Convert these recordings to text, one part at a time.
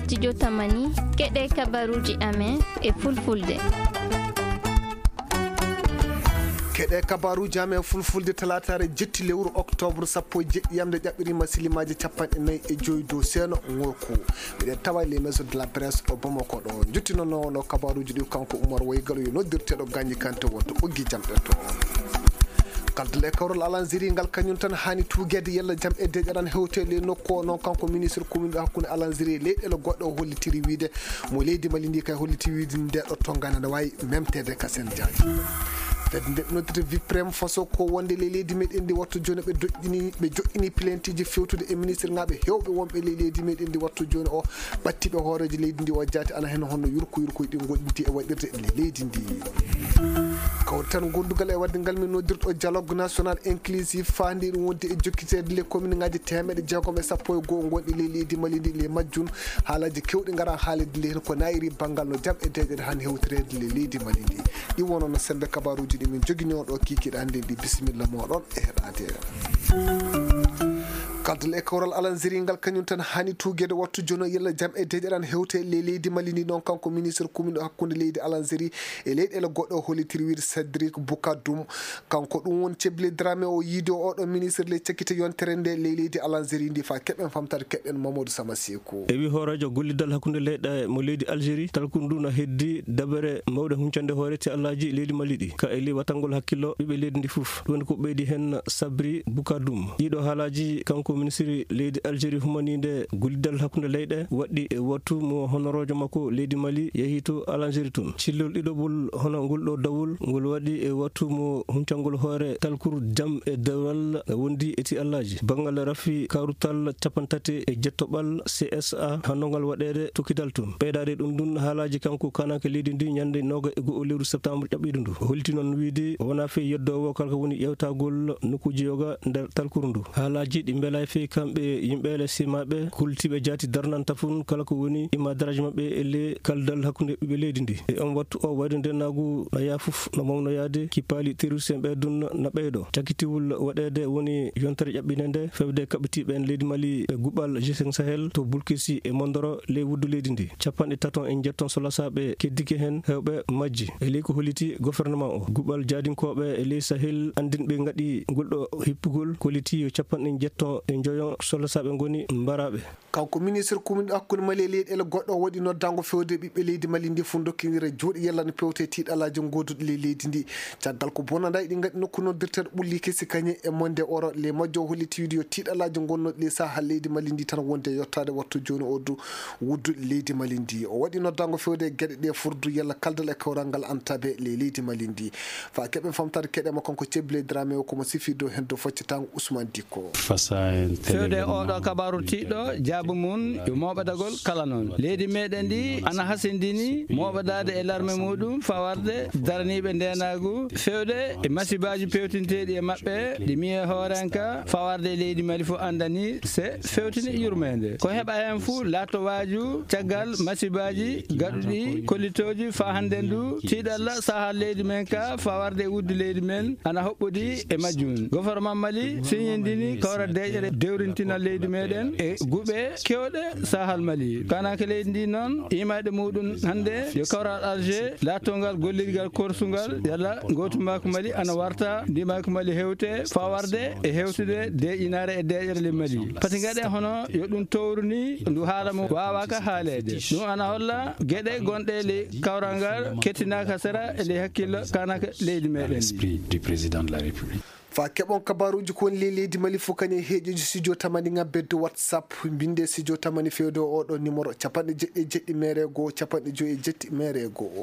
Studio Tamani keɗe kabaruji amen e fulfulde. keɗe kabaruji amen fulfulde talatare jetti lewru octobre 10 yamde ƴaɓɓirima silimaji 45 dow seeno ngorko miɗen tawa les maisons de la presse o Bamako ɗo juttinono no kabaruji ɗi kanko Oumar Woygalo yo noddirteɗo Gagny Kanté wonto ɓoggi jamɗe to kaldal e kawral alanziri ngal kañum tan hani tugede yalla jam e deƴaɗan hewtele nokku o noon kanko ministre commune ɗo hakkude alanziri leyɗele goɗɗo o hollitiri wiide mo leydi Mali ndi kay holliti wiide nde ɗo tongane ne wawi memtede kasen diaji kadi nde noddete viprem façon ko wonde leydi meɗen ndi wattu joni ɓe joƴƴini plainte ji fewtude e ministre ngaɓe hewɓe wonɓe leydi meɗen ndi wattu joni o ɓattiɓe hooreji leydi ndi o jaati ana hen honno yurko ɗi goɗɗinti e waɗirde leydi ndi kawri tan gondugal e wadde ngal min noddirɗo dialogue national inclusif fandi ɗum wonde e jokkitede les commune ngaji 160 gonɗi leydi Mali ndi le majjun haalaji kewɗi gara haalede nde hen ko nayiri banggal no jam e deƴere han hewtorede leydi Mali ndi ɗi wonono sembe kabaruji ɗi min jogui on ɗo kikiɗe hande ndi bisimilla moɗon e heɗade kaldal e kawral alanziri ngal kañum tan hani tugede wattu jono yalla jam e deƴeɗan hewte leydi Mali ndi noon kanko ministre commune ɗo hakkude leydi alanziri e leyɗele goɗɗo hollitiri wiide Cédric Boukadoum kanko ɗum woni Thieblé Dramé o yiido oɗo ministre le cakkite yontere nde leydi alanziri ndi fa keɓen famtade keɓen Mamadou Sama Sékou e wi horajo gollidal hakkude leyɗe mo leydi Algérie talko ndu no heddi dabere mawɗe huncande hoorete allaji leydi Mali ɗi ka eli watangol hakkillo ɓiɓe leydi ndi fof ɗum ko ɓeydi hen Sabri Boukadoum ɗiɗo haalaji kanko ministre leydi Algérie humanide gollidal hakkude leyɗe waɗɗi e wattu mo honorojo makko leydi Mali yeehi to Algérie tun cillol ɗiɗoɓol hono ngol ɗo dawol ngol waɗi e wattu mo huncangol hoore talkour jam e dewral wondi eti allaji bangal rafi karutal capantati e jettoɓal CSA hannongal waɗede tokkidal tun ɓeydade ɗum ɗum haalaji kanko kanake leydi ndi ñande noga e go'o lewru septembre ƴaɓɓiɗo ndu holti noon wiide wona fe yeddowo kalko woni ƴewtagol nokkuji yoga nder talkour ndu haalaji ɗi beela fe kamɓe yimɓele simaɓe kultiɓe jaati darnanta fun kala ko woni ima daraje mabɓe e le kaldal hakkude ɓiɓe leydi ndi e on wattu o wayde ndennagu no yaa fof no mawno yaade ki paali terroriste en ɓeydun no ɓeyɗo cakkitiwol waɗede woni yontere ƴaɓɓine nde fewde kaɓɓitiɓe en leydi Mali e guɓal G5 Sahel to Bulkisi e Mondoro ley wuddu leydi ndi 30 en jetton so lasaɓe keddiki hen hewɓe majji e ley ko holliti gouvernement o guɓal jaadinkoɓe e ley Sahel andinɓe gaɗi ngolɗo hippugol kolliti yo 50 jetton e joyon so lasaɓe goni mbaraɓe kanko ministre commune hakkude Mali e leyɗele goɗɗo waɗi noddango fewde ɓiɓɓe leydi Mali ndi fu dokkidira jooɗi yalla no pewte tiiɗalaji goduɗo leydi ndi caggal ko bonanda ɗi gaɗi nokku noddirteɗo ɓulli kesi kañe e monde oro le majjo holliti wiide yo tiiɗalaji gonnoɗe le sahal leydi Mali ndi tan wonde yottade wattu joni o du wudduɗo leydi Mali ndi o waɗi noddango fewde e gueɗe ɗe furdu yalla kaldal e kawral ngal antabe le leydi Mali ndi fa keɓen famtade keɗema kanko Thieblé Dramé o komo sifi dow hen do foccetango Ousmane Dicko fewde oɗo kabaru tiɗɗo jaabu mum yo moɓadagol kala noon leydi meɗen ndi ana hasindini moɓadade e larme muɗum fawarde daraniɓe ndenagu fewde e masibaji pewtinteɗi e mabɓe ɗi miye hoorenka fawarde e leydi Mali fo andani se fewtini yurmede ko heɓa hen fou latto waju caggal masibaji gaɗuɗi kollitoji fa hande ndu tiɗalla sahal leydi men ka fawarde e wuddu leydi men ana hoɓɓodi e majjum gouvernement Mali siñindini kawra deƴere dewrintina leydi meɗen e guɓe kewɗe sahal Mali kanake leydi ndi noon imayɗe muɗum hande yo kawral Alger lattongal gollirgal korsugal yalla gotumako Mali ana warta ndimako Mali hewte fawarde e hewtude deƴinare e deƴere le Mali pati gaɗe hono yo ɗum towruni ndu haalamo wawaka haalede ɗum ana holla gueɗe gonɗe le kawral ngal kettinaka sera e le hakkillo kanaka leydi meɗen l'esprit du président de la République fa keɓon kabaruji ko woni leydi Mali fof kañum heeƴoji studio tamani ngabbedde WhatsApp binde studio tamani fewde oɗo numéro 77 mere goo 57 mere goo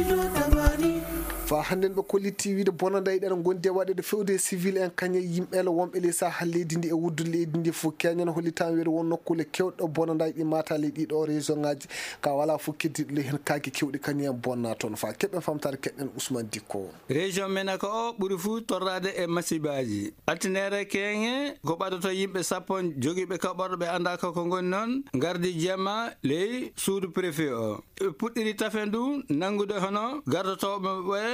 fa hande ɓe kolliti wiide bonanda yiɗen gondi e waɗede fewde civil en kañum yimɓele wonɓe le sahal leydi ndi e wuddu leydi ndi fof keñan hollitama wiide won nokkule kewɗe bonanda ɗi mata leydi ɗo région ngaji ka wala fof keddiɗo hen kaaki kewɗi kañum en bonna toon fa keɓen famtade keɗɗen Ousmane Dicko région men ko o ɓuuri fou torrade e masibaji altinere keŋe ko ɓaɗoto yimɓe 10 jogiiɓe kaɓorɗo ɓe anda kako goni noon gardi jemma ley suudu préfet o puɗɗiri tafe ndu nangude hono gardotoɓe ɓe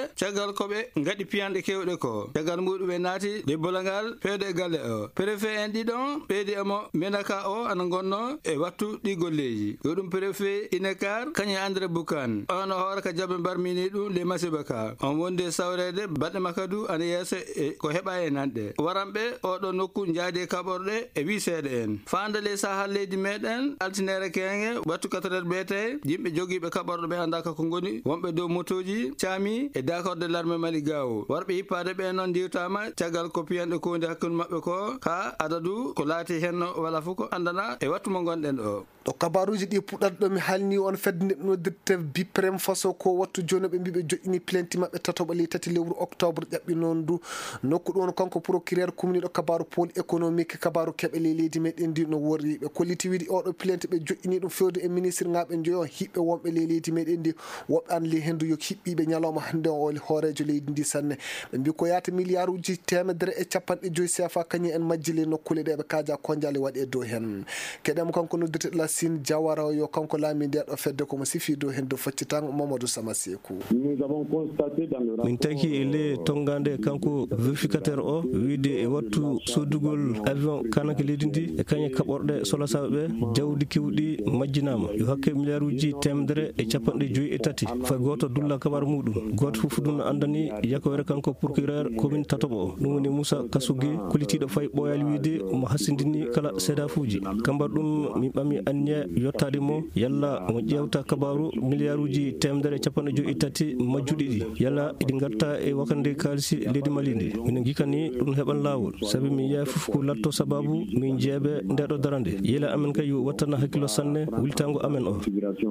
caggal ko ɓe ngadi piyanɗe kewɗe ko caggal muɗum ɓe naati debbolangal fewde e galle o préfet en ɗiɗon ɓeydi emo menaka o ana gonno e wattu ɗi golleji yo ɗum préfet inekar kañum André Boukane ono hoore ka jaɓe barmini ɗum le masiba ka on wonde sawrede baɗɗe makadu ana yeeso e ko heɓa e nanɗe waranɓe oɗo nokku jaadi kaɓorɗe e wi seeɗa en fandale sahal leydi meɗen altinere kenge wattu 4 bete yimɓe jogiiɓe kaɓorɗo ɓe andaka ko ngoni wonɓe dow motoji caami e dakorde l'armée Mali gawo warɓe hippade ɓe noon diwtama caggal ko piyanɗe konde hakkude mabɓe ko ka adadu ko laati henno wala fof ko andana e wattu mo gonɗen o ɗo kabaruji ɗi puɗɗata ɗo mi halni on fedde nodirte biprem façon ko wattu joni ɓe mbi ɓe joƴƴini plainte mabɓe tatoɓa ley 3 lewru octobre ƴaɓɓi noon du nokku ɗon kanko procureur commune ɗo kabaru pôle économique kabaru keɓe ley leydi meɗen ndi no worri ɓe kolliti wiide oɗo plainte ɓe joƴƴini ɗum fewde e ministre ngaɓe joyi on hiɓɓe wonɓe ley leydi meɗen ndi woɓɓe an ley hendu yo hiɓɓiɓe ñalawma hande o hoorejo leydi ndi sanne ɓe mbi ko yata milliard uji 150 CFA kañum en majjile nokkule ɗe ɓe kaja kondiale waɗi e dow hen keɗem kanko noddirte Lassine Diawara yo kanko laami nde ɗo fedde komo sifi dow hen dow faccitan Mamadou Sama Sekou min taki e ley tongade kanko vérificateur o wiide e wattu sodugol avion kanake leydi ndi e kañe kaɓorɗe solasaɓe ɓe jawdi kewɗi majjinama yo hakke milliard uji 153 fay goto dulla kabar muɗum goto fof ɗum no andani yakowere kanko procureur commune tatoɓo o ɗum woni Moussa Kassougui kulitiɗo fay ɓoyal wiide mo hasindini kala seedafuji kambar ɗum min ɓami anniya yottade mo yalla mo ƴewta kabaru milliard uji 153 majjuɗi ɗi yalla iɗi gatta e wakande kalisi leydi Mali ndi minen gikani ɗum heɓan lawol saabi min yiya fof ko latto sababu min jeeɓe ndeɗo darande yela amen kay yo wattana hakkilo sanne wultango amen o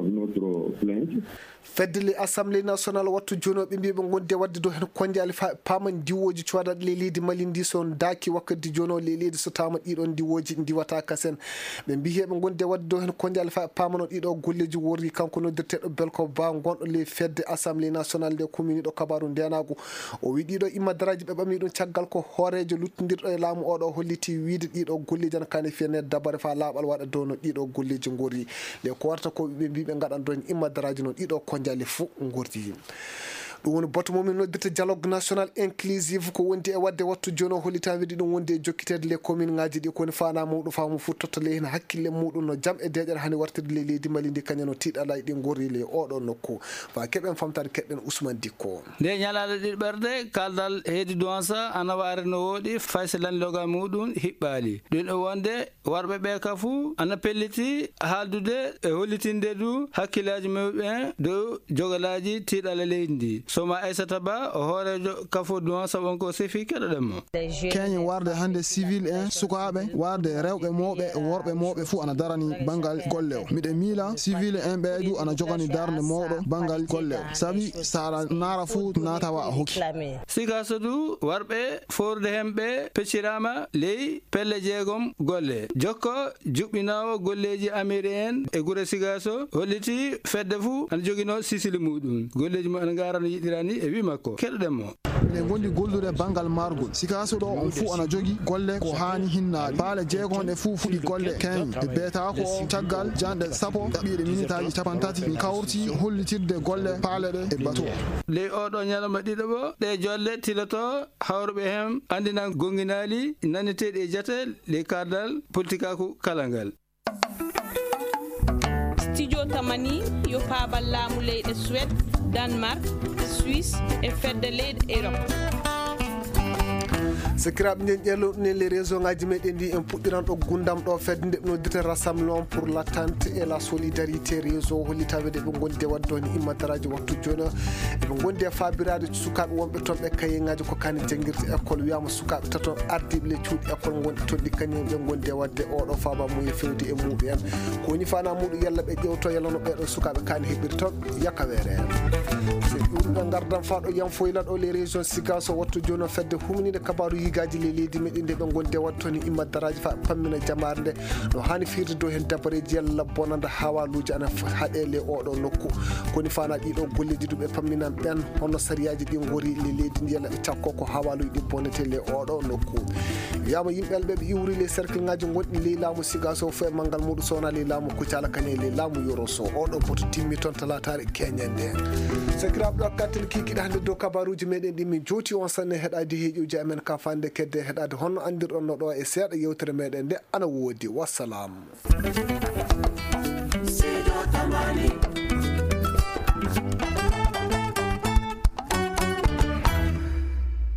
fedde le assemblée nationale wattu joni ɓe mbi ɓe gonde wadde do hen kondiale paman diwoji codaɗe ley leydi Mali ndi son daaki wakkati joni o ley leydi so tama ɗiɗon diwoji diwata kasen ɓe mbi heɓe gonde wadde do hen kondiale pamano ɗiɗo golleji worri kanko noddirteɗo Belko Ba gonɗo ley fedde assemblée nationale nde commune ɗo kabaru ndenago o wi ɗiɗo immadaраji ɓe ɓami ɗum caggal ko hoorejo luttodirɗo e laamu oɗo holliti wiide ɗiɗo golleji ana kane fiyane dabare fa laaɓal waɗa dow no ɗiɗo golleji gori le ko warta ko ɓe mbi ɓe gaɗan doon immadaраji noon ɗiɗo kondiale fo gordi ɗum woni bato momin noddirte dialogue national inclusive ko wondi e wadde wattu joni o hollita wiide ɗum wondi e jokkitede les commune ngaji ɗi koni fana muɗum famu fu tottale hen hakkille muɗum no jaam e deƴere hani wartirde ley leydi Mali ndi kañum no tiiɗalaji ɗi gorri le oɗo nokku fa keɓen famtade keɗɗen Ousmane Dikko nde ñalaɗe ɗiɗɓerde kaldal heedi douança ana wari no woɗi fayse landilogal muɗum hiɓɓali ɗum e wonde warɓe ɓe ka fu ana pelliti haaldude e hollitinde du hakkillaji muɓen dow jogalaji tiiɗala leydi ndi soma Aissata Ba o hoorejo kafo douança wonko sefi keɗoɗenmo keñe warde hande civil en sukaɓe warde rewɓe mawɓe e worɓe mawɓe fuu ana darani banggal golle o miɗe miila civil en ɓeeɗu ana jogani darde mawɗo banggal golle o saabi saɗa naara fuu natawa a hokki sika so du warɓe forde hemɓe peccirama ley pelle jeegom golle jokko juɓɓinawo golleji américain e guure sigaso holliti fedde fuu ana joguino sisili muɗum golleji mo ana garano yiɗirani e wi makko keɗoɗenmo minen gondi gollude banggal margol sikaso ɗo on fuu ana jogui golle ko hani hinnade paale jeegon ɗe fuu fuɗi golle keñe e beeta ko caggal janɗe sappo ɗaɓɓiɗe minitaji 30 min kawrti hollitirde golle paale ɗe e bateau ley oɗo ñalawma ɗiɗo ɓo ɗe jolle tiloto hawruɓe hen andinan gonginali nanneteɗi e jate ley kardal politikaku kala ngal studio tamani yo paabal laamu leyɗe Suède Danemark Suisse e fedde leyɗe Europe sikiraɓe nden ƴelloɗunen les réseau ngaji meɗen ndi en puɗɗiran ɗo gundam ɗo fedde nde ɓe noddita rassemblement pour l'attente et la solidarité réseau hollitawede ɓe gondi e wadde on immadaraji wattu joni eɓe gondi e fabirade sukaɓe wonɓe toon ɓe kayeŋaji ko kani jangguirde école wiyama sukaɓe taton ardiɓe le cuuɗi école gonɗi toon ɗi kañum ɓe gondi e wadde oɗo faba muye fewdi e muɗum en ko woni fana muɗum yalla ɓe ƴewto yallano ɓeɗon sukaɓe kani heɓiri toon yakawere en so ɗumɗo gardan fa ɗo yam foylan ɗo les région sigaso wattu joni o fedde humnide kabaru ligaji le leydi meɗen nde ɓe gonde wattoni imma daraji fa pammina jamare nde no hani firde dow hen dabareji yalla bonanda hawaluji ana haɗe le oɗo nokku koni fana ɗiɗo golleji ɗum ɓe pamminan ɓen hono sariyaji ɗi gori le leydi ndi yalla ɓe cakko ko hawaluji ɗi bonnete le oɗo nokku wiyama yimɓeɓe ɓe iwri le cercle ngaji gonɗi ley laamu Sigaso fo e mangal muɗum sowona ley laamu Kucala kañe ley laamu Yoro Sow oɗo boto timmi toon talatare keñande sakiraɓe ɗo kattel kikiɗa hande dow kabaruji meɗen ɗi min jooti on sanne heɗade heeƴuji amen ka fande kedde heɗade honno andirɗon no ɗo e seeɗa yewtere meɗen nde ana woodi. Wassalam.